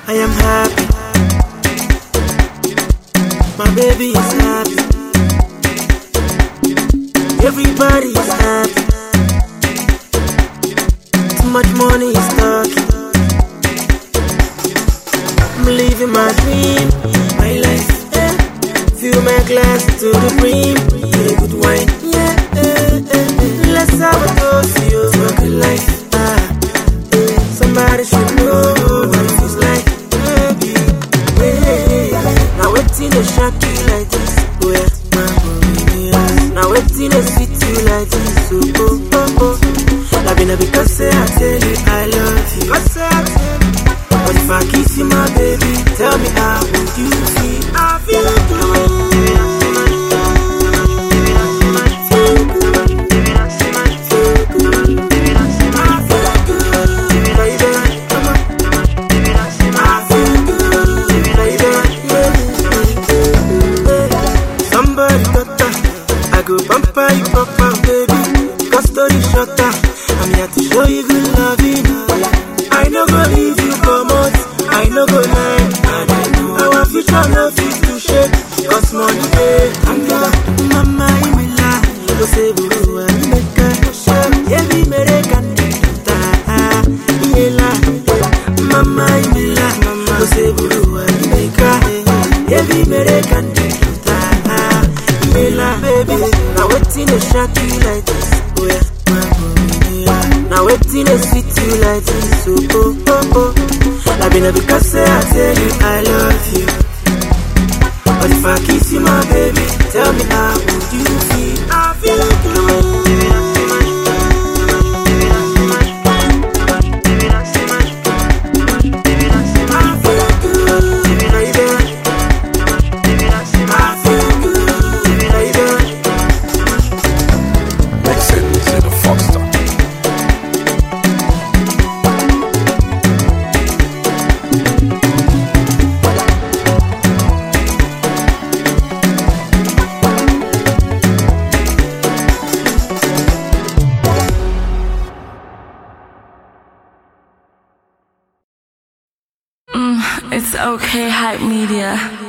I am happy. My baby is happy. Everybody is happy. Too much money is talking. I'm living my dream, my life. Fill my glass to the brim. Yeah, good wine. Yeah, let's have a toast to your fucking life. Somebody should know what it feels like. Baby, now waiting to shock you like this. Oh yeah, now waiting to sweet you like this. Oh. Loving her because I tell you I love you. But if I kiss you, my baby, tell me how would you feel? I feel good. Pamper you proper, baby. Cause story shorter. I'm here to show you good loving. I no go leave you come out. I no go lie. And I know our future love is to shake. Cause money day. Mama imela. Go say buru and make a yeah, we make a imela. Mama imela. Go say buru and make a yeah, we make a baby, now waiting to shock you like this. Oh yeah, now waiting to sweet you like this. Oh. I've been because I tell you I love you. But if I kiss you, my baby, tell me how would you feel? I feel good. It's okay, Hype Media.